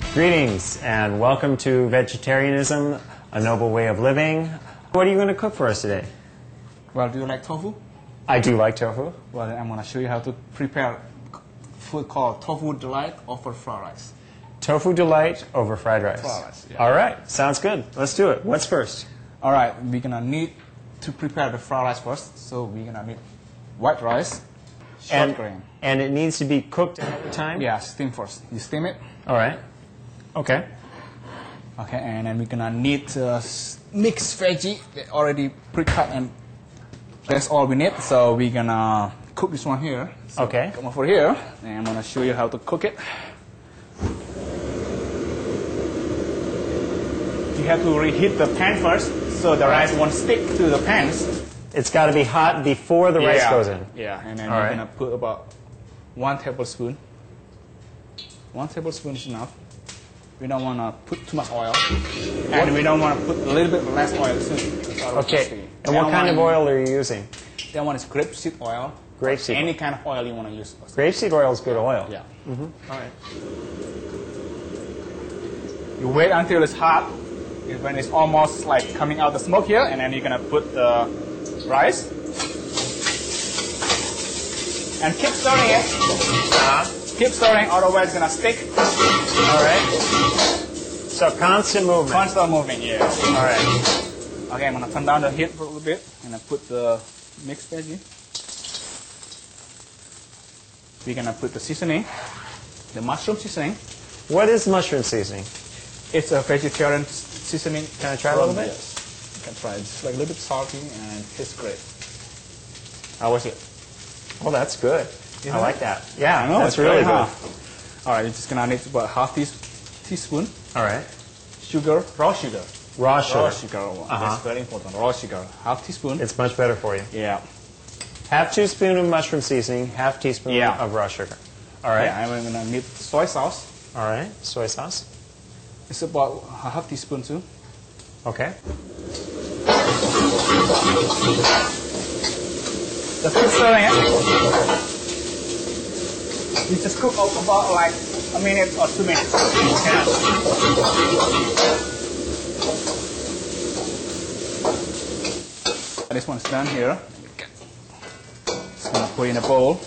Greetings and welcome to Vegetarianism, a Noble Way of Living. What are you going to cook for us today? Well, do you like tofu? I do like tofu. Well, I'm going to show you how to prepare food called tofu delight over fried rice. Tofu delight over fried rice. Fried rice, yeah. All right, sounds good. Let's do it. What's first? All right, we're going to need to prepare the fried rice first. So we're going to need white rice, short grain. And it needs to be cooked ahead of time? Yeah, steam first. You steam it. All right. Okay. Okay, and then we're going to need mixed veggie already pre-cut, and that's all we need. So we're going to cook this one here. So Okay. come over here, and I'm going to show you how to cook it. You have to reheat the pan first, so the rice won't stick to the pans. It's got to be hot before the rice goes in. Yeah, and then All we're right. going to put about 1 tablespoon. 1 tablespoon is enough. We don't want to put too much oil, and we don't want to put a little bit less oil too. Okay. And what kind of oil are you using? That one is grapeseed oil. Grapeseed. Any kind of oil you want to use. Grapeseed oil is good oil. Yeah. All right. You wait until it's hot, when it's almost like coming out the smoke here, and then you're gonna put the rice and keep stirring it. Keep stirring, otherwise it's gonna stick. All right. So constant movement. Constant movement, yeah. All right. Okay, I'm gonna turn down the heat for a little bit, and I put the mixed veggie. We're gonna put the seasoning, the mushroom seasoning. What is mushroom seasoning? It's a vegetarian seasoning. Can I try a little bit? Yes. You can try it. It's like a little bit salty and tastes great. How was it? Oh, that's good. Isn't I like it? that. Yeah, I know, that's it's really very good. hot. All right, you're just gonna need about half teaspoon All right. sugar, raw sugar. Raw sugar. Raw sugar. That's very important. Raw sugar. Half teaspoon. It's much better for you. Yeah. Half teaspoon of mushroom seasoning, half teaspoon Yeah. of raw sugar. All right. Yeah, and we're gonna need soy sauce. All right. Soy sauce. It's about half teaspoon too. Okay. Just keep stirring it. You just cook about like a minute or 2 minutes. This one's done here. Just gonna put in a bowl.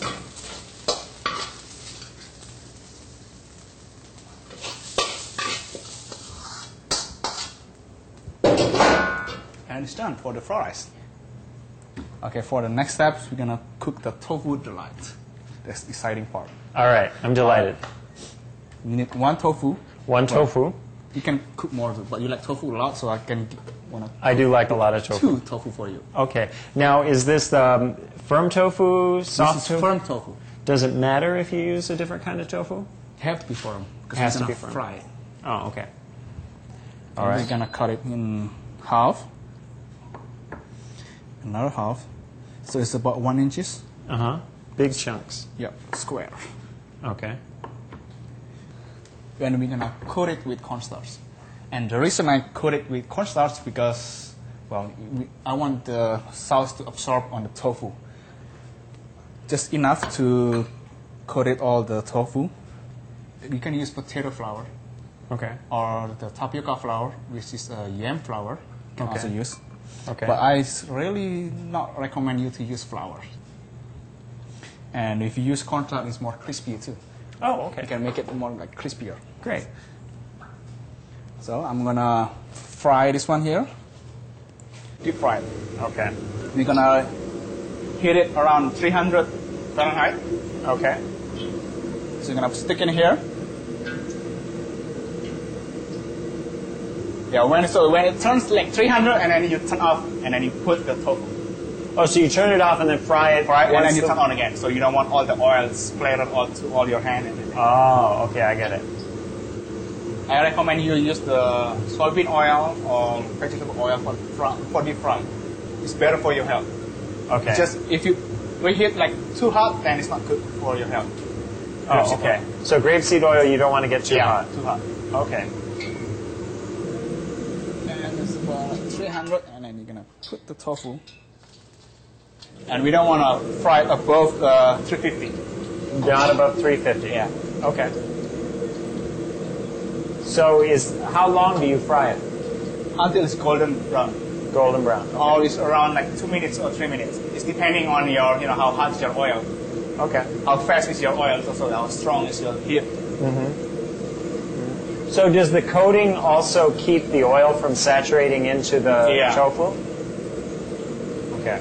And it's done for the fried rice. Okay, for the next steps, we're gonna cook the tofu delight. That's the exciting part. All right. I'm delighted. You need 1 tofu. One tofu. You can cook more of it, but you like tofu a lot, so I can wanna I do like a lot of tofu. 2 tofu for you. Okay. Now, is this the firm tofu, soft This is tofu? firm tofu. Does it matter if you use a different kind of tofu? It has to be firm because Has we're to gonna be firm. fry it. Oh, okay. All And right. we're gonna cut it in half. Another half. So it's about 1 inches. Uh-huh. Big chunks. Yep, square. Okay. And we're gonna coat it with cornstarch. And the reason I coat it with cornstarch because, well, I want the sauce to absorb on the tofu. Just enough to coat it all the tofu. You can use potato flour Okay. or the tapioca flour, which is yam flour. You can Okay. also use. Okay. But I really not recommend you to use flour. And if you use cornstarch, it's more crispy too. Oh, You okay. can make it more like crispier. Great. So I'm gonna fry this one here. Deep fry it. Okay. We're gonna heat it around 300 Fahrenheit. Okay. So you're gonna stick in here. Yeah, when it turns like 300, and then you turn off, and then you put the tofu. Oh, so you turn it off and then fry it. Right, and once then you the- turn on again. So you don't want all the oil splattered all your hand and everything. Oh, okay, I get it. I recommend you use the soybean oil or vegetable oil for deep fry. It's better for your health. Okay. Just if you reheat like too hot, then it's not good for your health. Oh, okay. So grapeseed oil, you don't want to get too hot. Too hot. Okay. And it's about like 300, and then you're gonna put the tofu. And we don't want to fry it above 350. Not above 350. Yeah. Okay. So how long do you fry it? Until it's golden brown. Golden brown. Or it's around like 2 minutes or 3 minutes. It's depending on your, how hot is your oil, Okay. how fast is your oil, also how strong is your heat. So does the coating also keep the oil from saturating into the Yeah. tofu? Okay.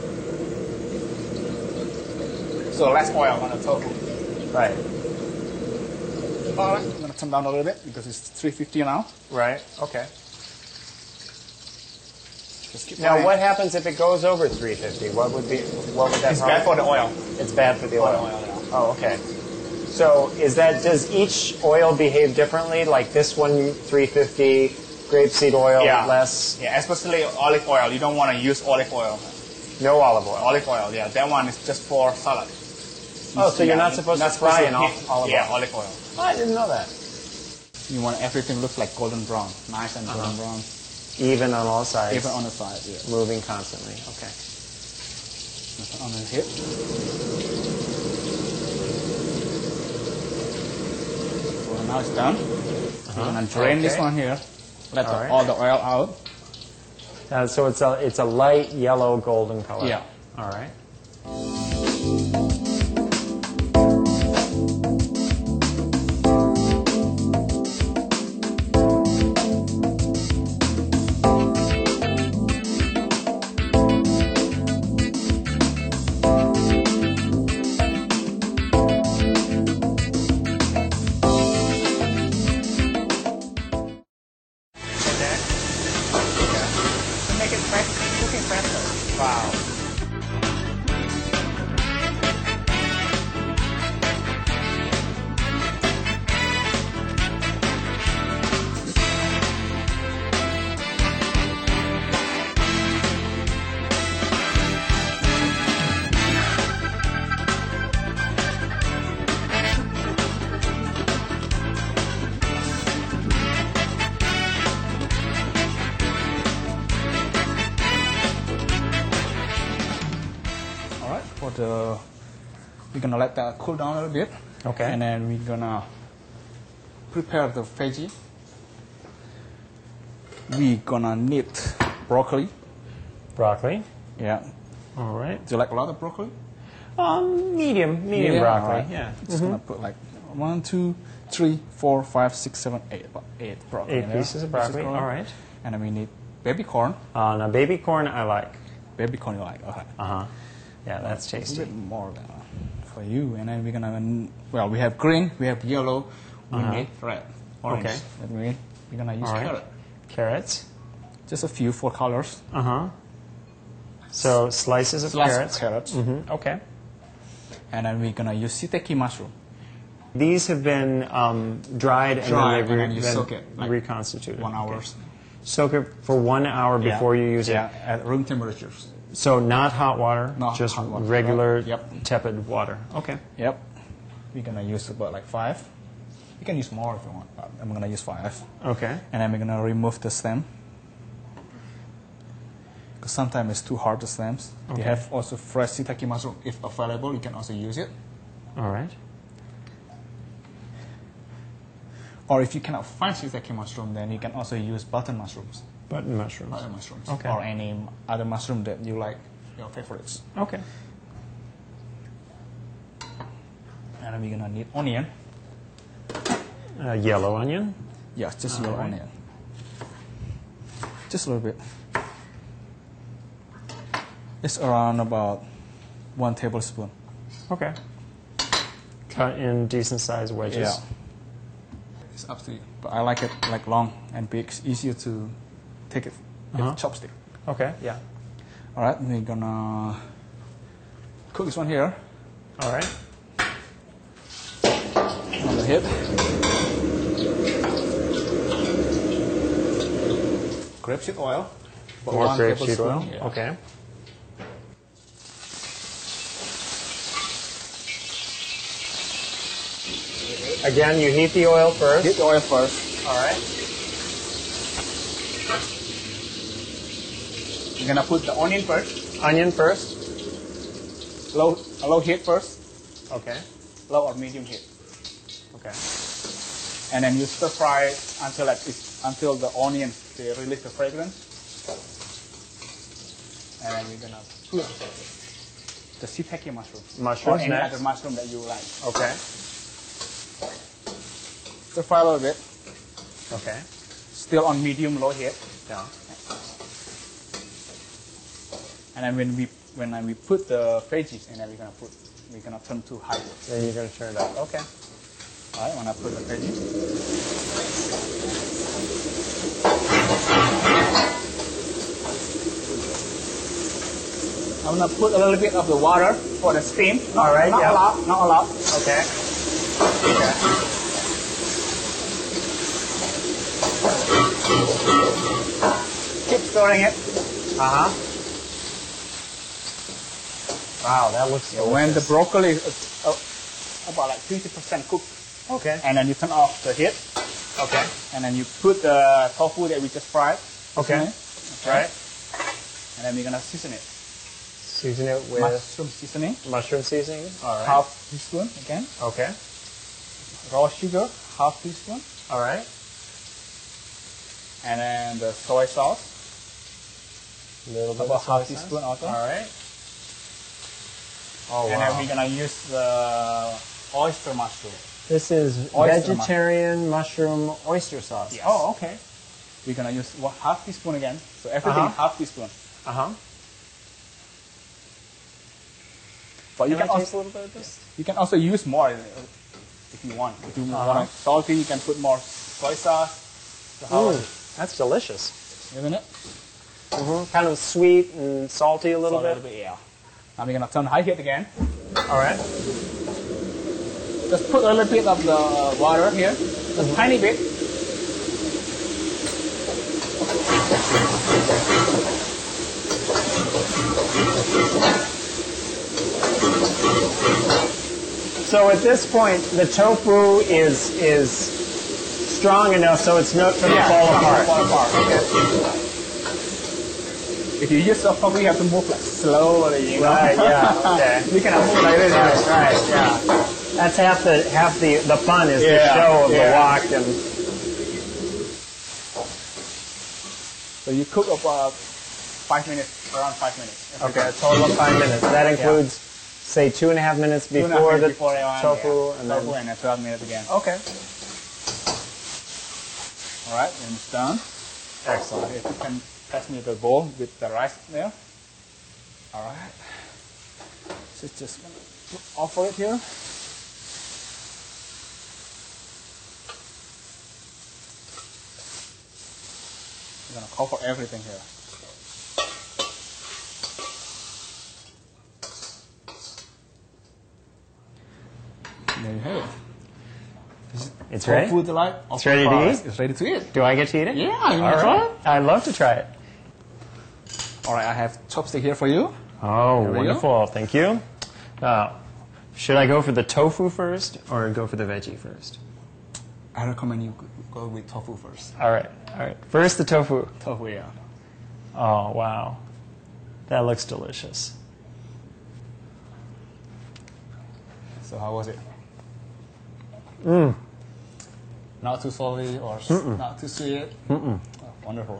So less oil on the tofu. Right. All right, I'm gonna turn down a little bit because it's 350 now. Right. Okay. Just keep Now, frying. what happens if it goes over 350? What would that? It's bad for the oil. It's bad for the For the oil. oil, yeah. Oh, okay. So does each oil behave differently? Like this one, 350, grapeseed oil, less, Yeah, especially olive oil. You don't want to use olive oil. no olive oil. Olive oil, yeah. That one is just for salad. Oh, so you're Yeah, not supposed to fry in olive oil? Yeah, olive oil. Oh, I didn't know that. You want everything looks like golden brown, nice and golden brown, Even on all sides. even on the side. Yeah. Moving constantly. Okay. On the hip. So now it's done. We're gonna drain this Okay. one here. Let All right. all the oil out. So it's a light yellow golden color. Yeah. All right. To make it cooking faster. Wow. All right. We're gonna let that cool down a little bit. Okay. And then we're gonna prepare the veggie. We're gonna need broccoli. Broccoli. Yeah. All right. Do you like a lot of broccoli? Medium Yeah, broccoli. alright. Yeah. Just gonna put like 1, 2, 3, 4, 5, 6, 7, 8. About 8 broccoli. 8 in there. pieces of broccoli. All right. And then we need baby corn. Now baby corn I like. Baby corn you like. Okay. Yeah, that's A tasty. bit more than for you. And then we're gonna, well, we have green, we have yellow, we need red, orange. Okay. That means we're gonna use All right. carrot. Carrots. Just a few, 4 colors. So slices of Slices carrots. of carrots. Okay. And then we're gonna use shiitake mushroom. These have been dried and Dried, then, and then you soak it, like, reconstituted. 1 hour. Okay. Soak it for 1 hour before you use Yeah, it. at room temperatures. So not hot water, Not just hot water. regular Yep. tepid water. Okay. Yep. We're gonna use about like 5. You can use more if you want, but I'm gonna use 5. Okay. And then we're gonna remove the stem. Because sometimes it's too hard, the stems. Okay. They have also fresh shiitake mushroom. If available, you can also use it. All right. Or if you cannot find shiitake mushroom, then you can also use button mushrooms. Button mushrooms. Button mushrooms. Okay. Or any other mushroom that you like, your favorites. Okay. And then we're gonna need onion. Yellow onion. Yeah, just your Alright. onion. Just a little bit. It's around about 1 tablespoon. Okay. Cut in decent sized wedges. Yeah. It's up to you. But I like it like long and big. It's easier to take it with a chopstick. Okay. Yeah. All right, we're gonna cook this one here All right. on the head. Grapeseed oil. About More 1 grapeseed tablespoon. oil. Yeah. Okay. Again, you heat the oil first. Heat the oil first. All right. You're gonna put the onion first. Onion first. Low heat first. Okay. Low or medium heat. Okay. And then you stir fry until until the onions they release the fragrance. And then we're gonna put the shiitake mushroom. Mushrooms or any next. other mushroom that you like. Okay. Stir fry a little bit. Okay. Still on medium low heat. Yeah. And then when we put the veggies, and then we're gonna turn to high heat. Then you're gonna turn it up. Okay. All right, when I put the veggies. I'm gonna put a little bit of the water for the steam. All right, Not yeah. a lot. Not a lot. Okay. Okay. Keep stirring it. Uh huh. Wow, that looks delicious. When the broccoli is about like 50% cooked, Okay. and then you turn off the heat, Okay. and then you put the tofu that we just fried. Okay. Okay. Right. And then we're gonna season it. Season it with Mushroom seasoning, mushroom seasoning. All right. half teaspoon again. Okay. Raw sugar, half teaspoon. All right. And then the soy sauce, A little bit about of soy half sauce. teaspoon also. All right. Oh And wow. then we're gonna use the oyster mushroom. This is Oyster vegetarian mushroom oyster sauce. Yes. Oh, okay. We're gonna use half teaspoon again. So everything half teaspoon. Uh huh. But Can I taste a little bit of this? you can also use more if you want. If you want it salty, you can put more soy sauce. Ooh, that's delicious. Isn't it? Kind of sweet and salty a little So a bit. little bit, yeah. Now we're gonna turn high heat again. All right. Just put a little bit of the water here, just tiny bit. So at this point, the tofu is strong enough so it's not going to fall apart. Fall apart. Okay. If you use soft tofu, you have to move like slowly. You know? Right. Yeah. Okay. You cannot move like this. Right. Yeah. That's half the fun is the Yeah, show of the yeah. wok and. So you cook about 5 minutes, around 5 minutes. Okay, a total of 5 minutes. That includes, say, 2.5 minutes before the tofu, and then. tofu and then 12 minutes again. Okay. All right, and it's done. Excellent. If you can pass me the bowl with the rice there. All right. So just gonna offer it here. We're gonna cover everything here. There you have it. It's ready? Tofu delight. It's ready to eat? It's ready to eat. Do I get to eat it? Yeah, you All wanna try right. it? I'd love to try it. All right, I have chopstick here for you. Oh, There we go. wonderful. Thank you. Should I go for the tofu first or go for the veggie first? I recommend you go with tofu first. All right. All right. First, the tofu. Tofu, yeah. Oh, wow. That looks delicious. So how was it? Mm. Not too salty or not too sweet? Oh, wonderful.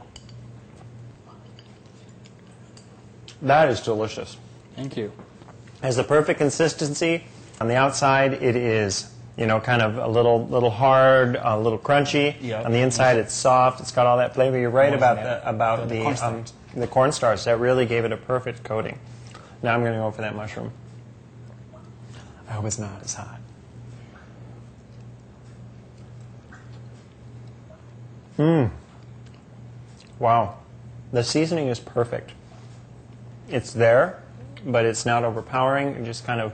That is delicious. Thank you. It has the perfect consistency. On the outside, it is, kind of a little hard, a little crunchy. Yeah. On the inside, it's soft. It's got all that flavor. You're right about The cornstarch. the cornstarch. That really gave it a perfect coating. Now I'm going to go for that mushroom. I hope it's not as hot. Wow. The seasoning is perfect. It's there, but it's not overpowering. It just kind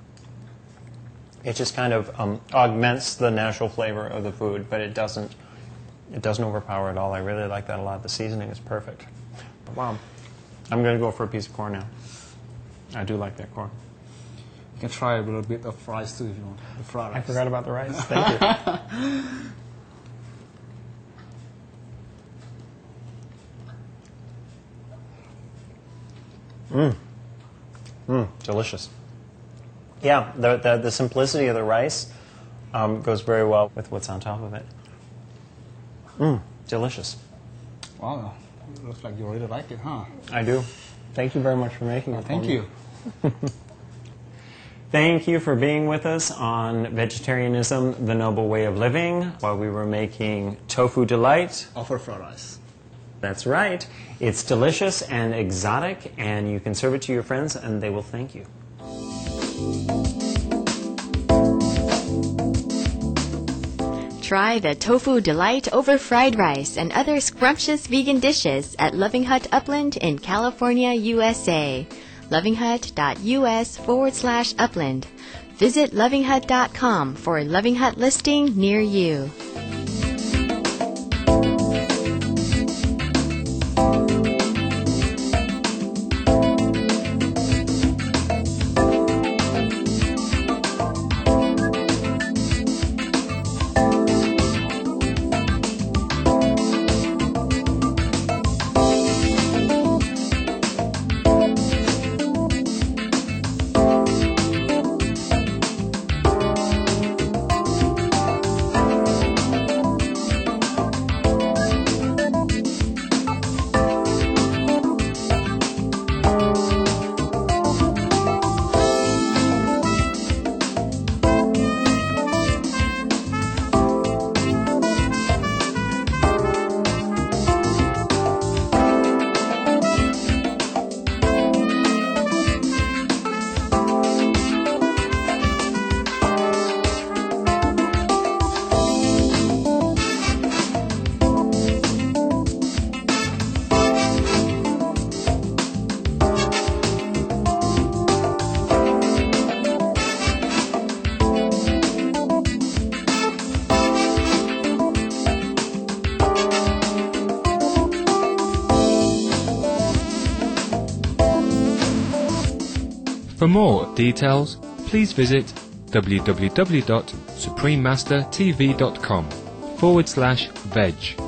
of augments the natural flavor of the food, but it doesn't overpower at all. I really like that a lot. The seasoning is perfect. But wow. I'm going to go for a piece of corn now. I do like that corn. You can try a little bit of rice too if you want. The fried rice. I forgot about the rice. Thank you. Delicious. Yeah, the simplicity of the rice goes very well with what's on top of it. Delicious. Wow, looks like you really like it, huh? I do. Thank you very much for making it. Thank for me. you. Thank you for being with us on Vegetarianism, the Noble Way of Living, while we were making Tofu Delight. Offer fried rice. That's right. It's delicious and exotic, and you can serve it to your friends, and they will thank you. Try the Tofu Delight over fried rice and other scrumptious vegan dishes at Loving Hut Upland in California, USA. lovinghut.us/upland. Visit lovinghut.com for a Loving Hut listing near you. For more details, please visit www.suprememastertv.com/veg.